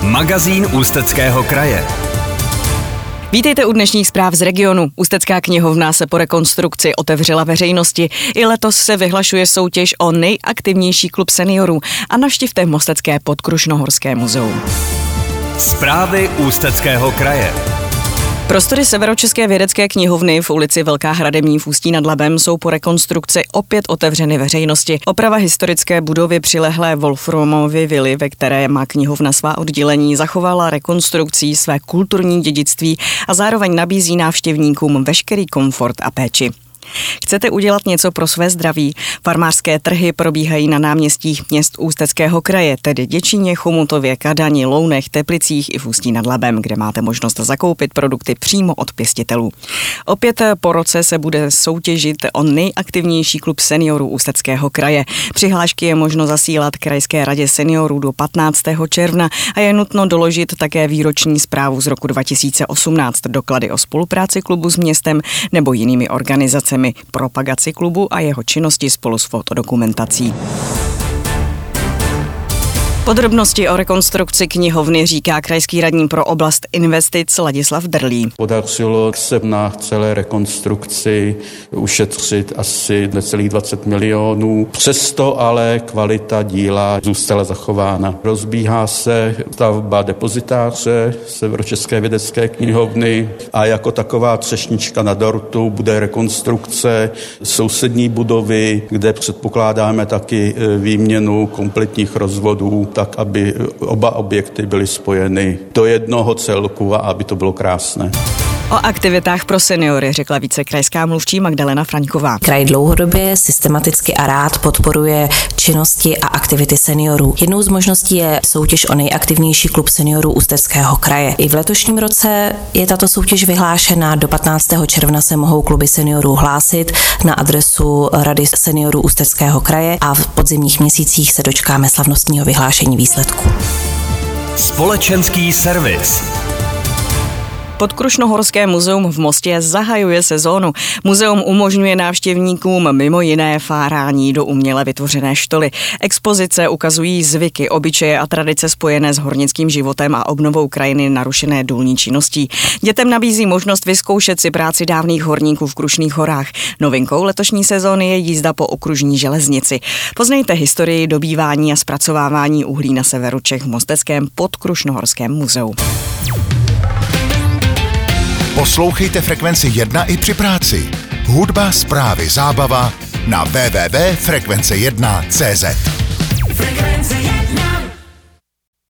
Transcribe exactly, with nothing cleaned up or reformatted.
Magazín Ústeckého kraje. Vítejte u dnešních zpráv z regionu. Ústecká knihovna se po rekonstrukci otevřela veřejnosti. I letos se vyhlašuje soutěž o nejaktivnější klub seniorů a navštivte mostecké Podkrušnohorské muzeum. Zprávy Ústeckého kraje. Prostory Severočeské vědecké knihovny v ulici Velká Hradební v Ústí nad Labem jsou po rekonstrukci opět otevřeny veřejnosti. Oprava historické budovy přilehlé Wolframovy vily, ve které má knihovna svá oddělení, zachovala rekonstrukcí své kulturní dědictví a zároveň nabízí návštěvníkům veškerý komfort a péči. Chcete udělat něco pro své zdraví? Farmářské trhy probíhají na náměstích měst Ústeckého kraje, tedy Děčíně, Chomutově, Kadani, Lounech, Teplicích i v Ústí nad Labem, kde máte možnost zakoupit produkty přímo od pěstitelů. Opět po roce se bude soutěžit o nejaktivnější klub seniorů Ústeckého kraje. Přihlášky je možno zasílat Krajské radě seniorů do patnáctého června a je nutno doložit také výroční zprávu z roku dva tisíce osmnáct, doklady o spolupráci klubu s městem nebo jinými organizacemi, propagaci klubu a jeho činnosti spolu s fotodokumentací. Podrobnosti o rekonstrukci knihovny říká krajský radní pro oblast investic Ladislav Drlý. Podařilo se na celé rekonstrukci ušetřit asi necelých dvacet milionů. Přesto ale kvalita díla zůstala zachována. Rozbíhá se stavba depozitáře Severočeské vědecké knihovny a jako taková třešnička na dortu bude rekonstrukce sousední budovy, kde předpokládáme taky výměnu kompletních rozvodů, tak aby oba objekty byly spojeny do jednoho celku a aby to bylo krásné. O aktivitách pro seniory řekla vicekrajská mluvčí Magdalena Fraňková. Kraj dlouhodobě systematicky a rád podporuje činnosti a aktivity seniorů. Jednou z možností je soutěž o nejaktivnější klub seniorů Ústeckého kraje. I v letošním roce je tato soutěž vyhlášena. Do patnáctého června se mohou kluby seniorů hlásit na adresu Rady seniorů Ústeckého kraje a v podzimních měsících se dočkáme slavnostního vyhlášení výsledků. Společenský servis. Podkrušnohorské muzeum v Mostě zahajuje sezónu. Muzeum umožňuje návštěvníkům mimo jiné fárání do uměle vytvořené štoly. Expozice ukazují zvyky, obyčeje a tradice spojené s hornickým životem a obnovou krajiny narušené důlní činností. Dětem nabízí možnost vyzkoušet si práci dávných horníků v Krušných horách. Novinkou letošní sezóny je jízda po okružní železnici. Poznejte historii dobývání a zpracovávání uhlí na severu Čech v mosteckém Podkrušnohorském muzeu. Poslouchejte Frekvenci jedna i při práci. Hudba, zprávy, zábava na w w w tečka frekvence jedna tečka cé zet.